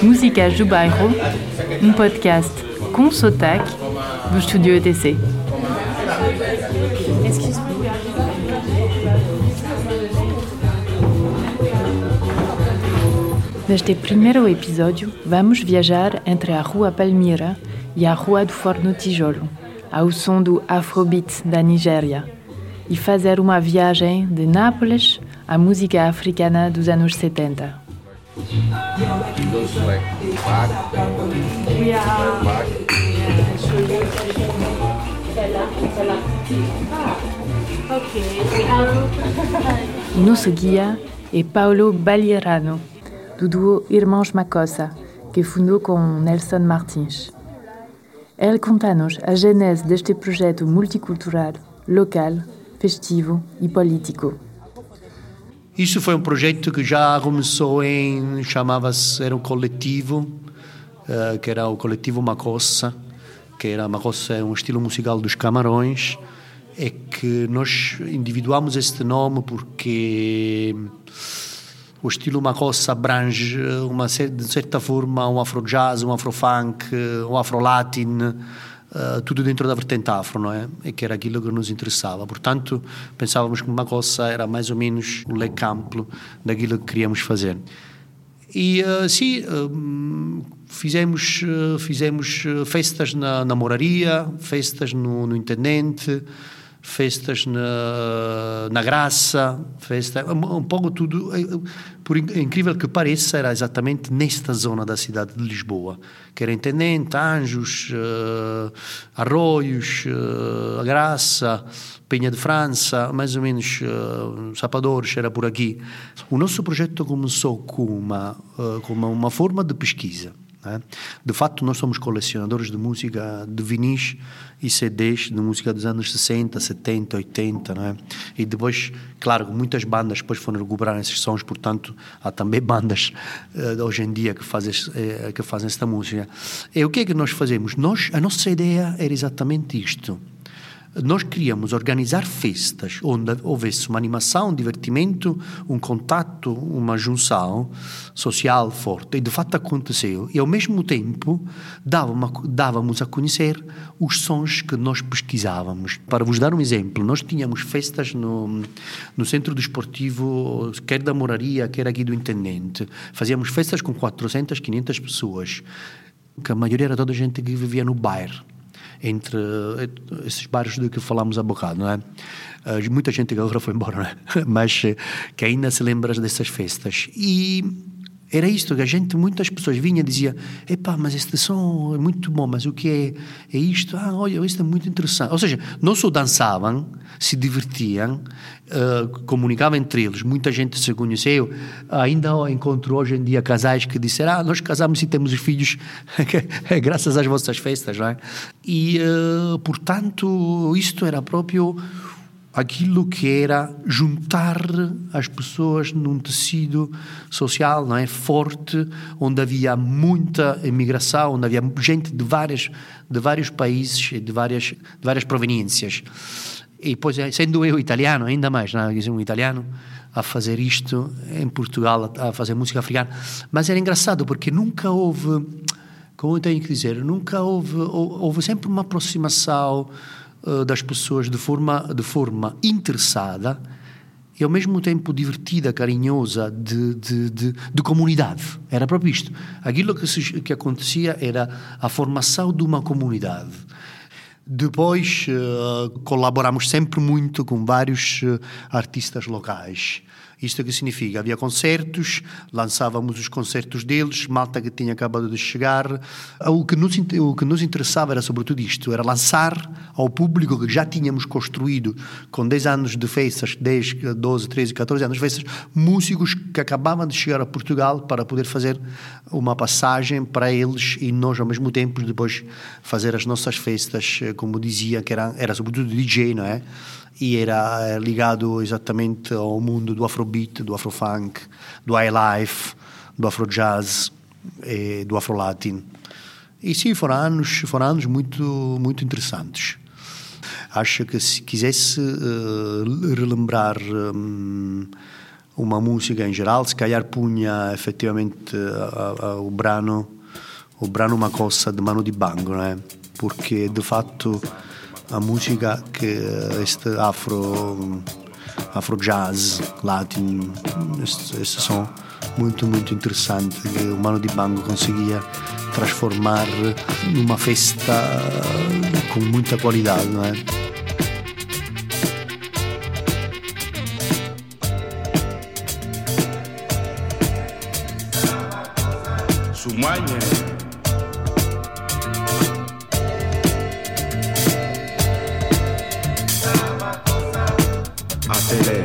Músicas do Bairro, podcast com sotaque do Estúdio ETC. Neste primeiro episódio, vamos viajar entre a Rua Palmira e a Rua do Forno Tijolo, ao som do Afrobeat da Nigéria, e fazer uma viagem de Nápoles à música africana dos anos 70. Nosso guia é Paulo Balierano, do duo Irmãos Makossa, que fundou com Nelson Martins. Ele conta-nos a gênese deste projeto multicultural, local, festivo e político. Isso foi um projeto que já começou era um coletivo, que era o coletivo Makossa, Makossa é um estilo musical dos Camarões, é que nós individuamos este nome porque o estilo Makossa abrange, de certa forma, um afro-jazz, um afro-funk, um afro-latin, tudo dentro da vertente afro, não é? E que era aquilo que nos interessava. Portanto, pensávamos que Makossa era mais ou menos o leque amplo daquilo que queríamos fazer. E fizemos festas na moraria, festas no intendente, festas na Graça, um pouco tudo, por incrível que pareça, era exatamente nesta zona da cidade de Lisboa, que era Intendente, Anjos, Arroios, a Graça, Penha de França, mais ou menos Sapadores, era por aqui. O nosso projeto começou com uma forma de pesquisa. De facto, nós somos colecionadores de música, de vinis e CDs de música dos anos 60, 70, 80, não é? E depois, claro, muitas bandas depois foram recuperar esses sons, portanto, há também bandas hoje em dia que fazem esta música. E o que é que nós fazemos? A nossa ideia era exatamente isto. Nós queríamos organizar festas onde houvesse uma animação, um divertimento, um contato, uma junção social forte. E de fato aconteceu. E ao mesmo tempo dávamos a conhecer os sons que nós pesquisávamos. Para vos dar um exemplo, nós tínhamos festas no centro desportivo, quer da moraria, quer aqui do intendente. Fazíamos festas com 400, 500 pessoas, que a maioria era toda gente que vivia no bairro, entre esses bairros de que falámos há bocado, não é? Muita gente que agora foi embora, não é? Mas que ainda se lembra dessas festas. E era isto que muitas pessoas vinham e diziam: epá, mas este som é muito bom, mas o que é isto? Olha, isto é muito interessante. Ou seja, não só dançavam, se divertiam, comunicavam entre eles, muita gente se conheceu. Ainda encontro hoje em dia casais que disseram: nós casamos e temos os filhos graças às vossas festas, não é? E, portanto, isto era próprio aquilo que era juntar as pessoas num tecido social, não é, forte, onde havia muita imigração, onde havia gente de vários países e de várias proveniências. E depois, sendo eu italiano, ainda mais, não é? Um italiano a fazer isto em Portugal, a fazer música africana. Mas era engraçado porque nunca houve, como eu tenho que dizer, houve sempre uma aproximação das pessoas de forma interessada e ao mesmo tempo divertida, carinhosa, de comunidade. Era próprio isto. Aquilo que acontecia era a formação de uma comunidade. Depois colaboramos sempre muito com vários artistas locais. Isto que significa? Havia concertos, lançávamos os concertos deles, malta que tinha acabado de chegar. O que nos interessava era sobretudo isto, era lançar ao público que já tínhamos construído com 10 anos de festas, 10, 12, 13, 14 anos de festas, músicos que acabavam de chegar a Portugal para poder fazer uma passagem para eles e nós ao mesmo tempo depois fazer as nossas festas, como dizia, que era sobretudo DJ, não é? E era ligado exatamente ao mundo do afrobeat, do afrofunk, do highlife, do afrojazz e do afrolatin. E sim, foram anos muito, muito interessantes. Acho que se quisesse relembrar uma música em geral, se calhar punha effettivamente o brano uma cosa de Mano Dibango, né? Porque de fato a música que este afro jazz, latin, esses são muito interessantes que o Mano Dibango conseguia transformar numa festa com muita qualidade, não é? Sumanye Atele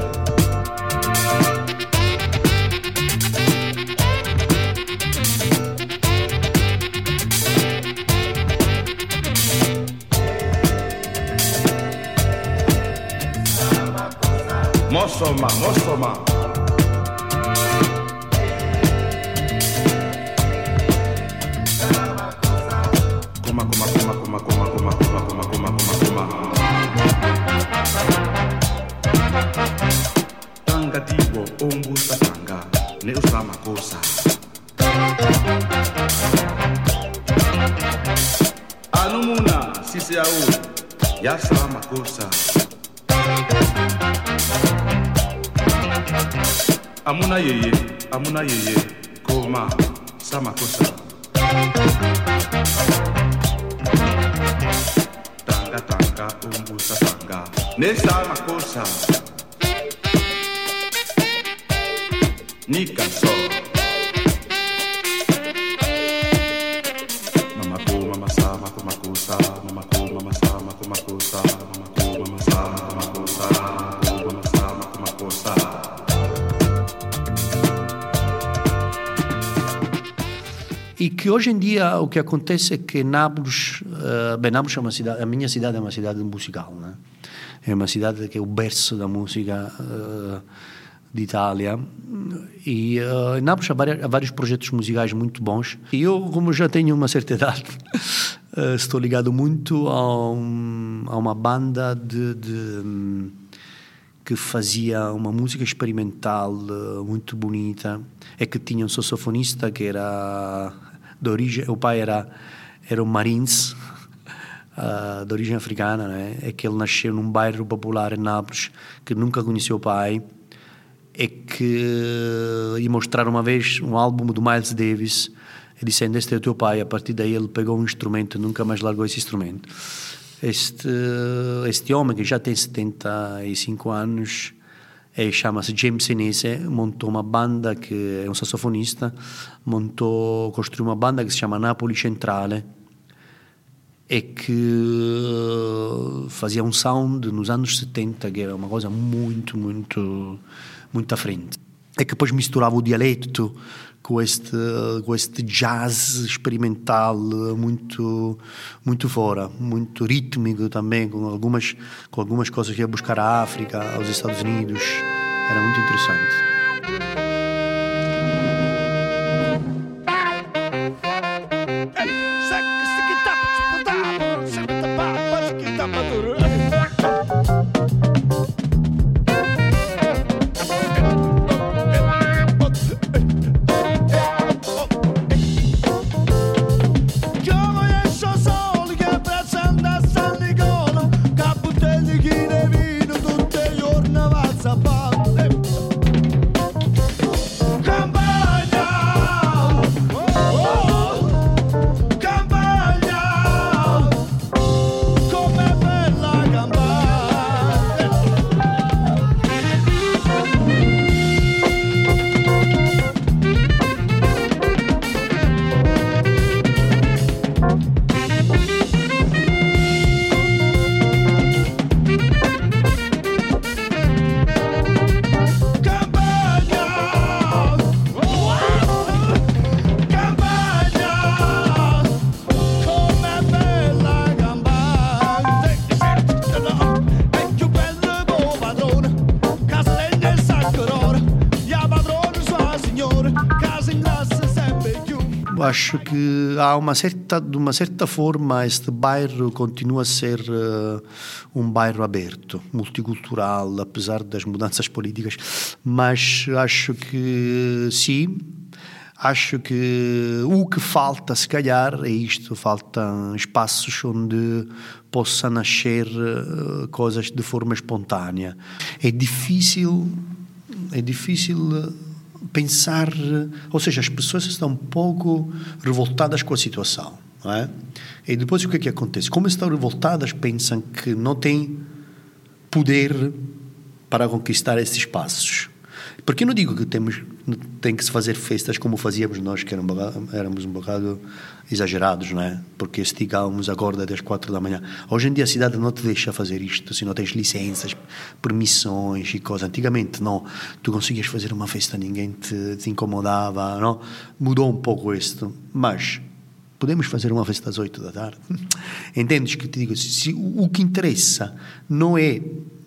Mosoma Tanga tibo ombusa tanga ne usama kosa Anumuna sisi au ya sama kosa Amuna yeye koma sama kosa Tanga umbusa tanga ne sama kosa Nika so Mama ko mama sama ko makosa Mama ko mama sama ko makosa Mama ko mama sama ko makosa Mama ko mama sama ko makosa E que hoje em dia o que acontece é que Nápoles é uma cidade, a minha cidade é uma cidade musical, né? É uma cidade que é o berço da música d'Itália e em Nápoles há vários projetos musicais muito bons e eu, como já tenho uma certa idade, estou ligado muito a uma banda que fazia uma música experimental muito bonita, é que tinha um saxofonista que era de origem, o pai era um Marines, de origem africana, né? É que ele nasceu num bairro popular em Nápoles, que nunca conheceu o pai, é que ia mostrar uma vez um álbum do Miles Davis e disse: este é o teu pai. A partir daí ele pegou um instrumento e nunca mais largou esse instrumento. Este homem, que já tem 75 anos, chama-se James Senese, montou uma banda, que é um saxofonista, construiu uma banda que se chama Napoli Centrale, e que fazia um sound nos anos 70 que era uma coisa muito à frente. É que depois misturava o dialeto com este jazz experimental muito fora, muito rítmico também, com algumas coisas que ia buscar a África, aos Estados Unidos. Era muito interessante. Acho que há de uma certa forma este bairro continua a ser um bairro aberto, multicultural, apesar das mudanças políticas, mas acho que sim. Acho que o que falta, se calhar, é isto: faltam espaços onde possa nascer coisas de forma espontânea. É difícil pensar, ou seja, as pessoas estão um pouco revoltadas com a situação, não é? E depois o que é que acontece? Como estão revoltadas, pensam que não têm poder para conquistar esses espaços. Porque eu não digo que tem que se fazer festas como fazíamos nós, que éramos um bocado exagerados, não é? Porque estigávamos a corda das 4 da manhã. Hoje em dia a cidade não te deixa fazer isto, se não tens licenças, permissões e coisas. Antigamente não, tu conseguias fazer uma festa, ninguém te incomodava, não? Mudou um pouco isto, mas podemos fazer uma festa às 8 da tarde. Entendes que te digo? O que interessa não é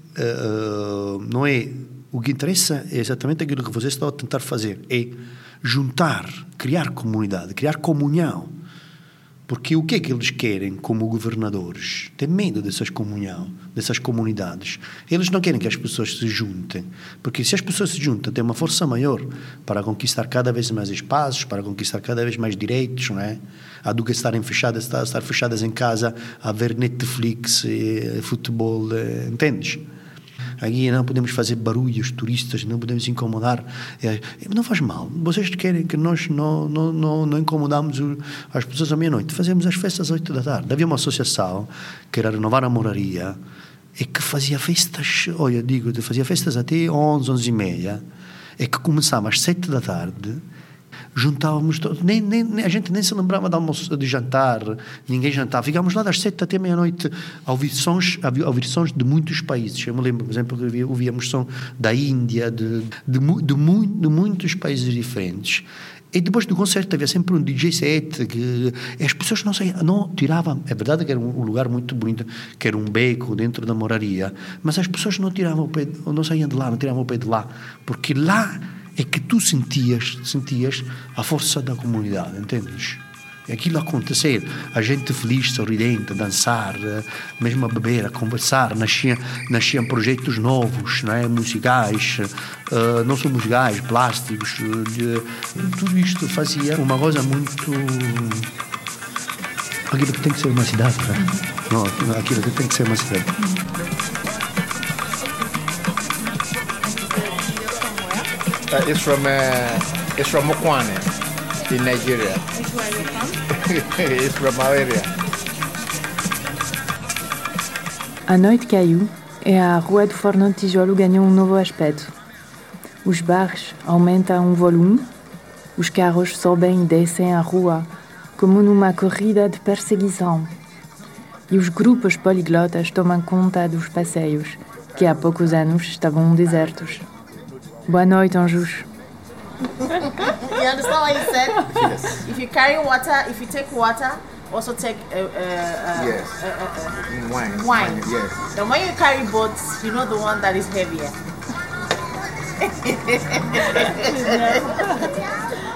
o que interessa é exatamente aquilo que vocês estão a tentar fazer, é juntar, criar comunidade, criar comunhão. Porque o que é que eles querem como governadores? Têm medo dessas comunhão, dessas comunidades. Eles não querem que as pessoas se juntem, porque se as pessoas se juntam, tem uma força maior para conquistar cada vez mais espaços, para conquistar cada vez mais direitos, não é? Há do que estar fechadas em casa a ver Netflix, futebol, entendes? Aqui não podemos fazer barulhos turistas, não podemos incomodar. Não faz mal. Vocês querem que nós não incomodamos as pessoas à meia-noite? Fazemos as festas às 8 da tarde. Havia uma associação que era Renovar a Moraria e que fazia festas, fazia festas até 11, 11 e meia, e que começava às 7 da tarde. Juntávamos todos, a gente nem se lembrava de jantar, ninguém jantava, ficávamos lá das 7 até meia-noite a ouvir sons de muitos países. Eu me lembro, por exemplo, que ouvíamos som da Índia, de muitos países diferentes. E depois do concerto havia sempre um DJ set que as pessoas não tiravam. É verdade que era um lugar muito bonito, que era um beco dentro da moraria, mas as pessoas não tiravam o pé, não saíam de lá, não tiravam o pé de lá, porque lá é que tu sentias a força da comunidade, entendes? Aquilo acontecer, a gente feliz, sorridente, a dançar, mesmo a beber, a conversar, nasciam projetos novos, não é? Musicais, não só musicais, plásticos, tudo isto fazia uma coisa muito... Aquilo que tem que ser uma cidade, não é? Não, aquilo que tem que ser uma cidade. It's from Mokwane in Nigeria. That's where you're from? It's from our area. A noite caiu e a Rua do Forno de Tijolo ganhou um novo aspecto. Os bares aumentam o volume, os carros sobem e descem a rua como numa corrida de perseguição. E os grupos poliglotas tomam conta dos passeios, que há poucos anos estavam desertos. Boa noite, Anjos. You understand what you said? Yes. If you carry water, if you take water, also take Yes. Wine. wine. Yes. Then when you carry boats, you know the one that is heavier.